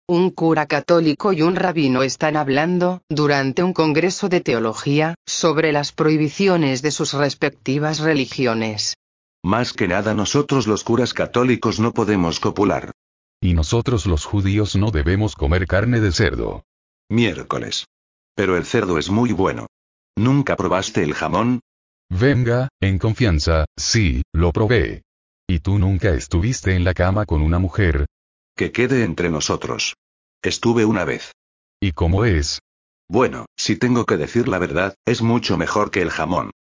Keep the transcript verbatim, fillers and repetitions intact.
Un cura católico y un rabino están hablando, durante un congreso de teología, sobre las prohibiciones de sus respectivas religiones. Más que nada nosotros los curas católicos no podemos copular. Y nosotros los judíos no debemos comer carne de cerdo. Miércoles. Pero el cerdo es muy bueno. ¿Nunca probaste el jamón? Venga, en confianza, sí, lo probé. ¿Y tú nunca estuviste en la cama con una mujer? Que quede entre nosotros. Estuve una vez. ¿Y cómo es? Bueno, si tengo que decir la verdad, es mucho mejor que el jamón.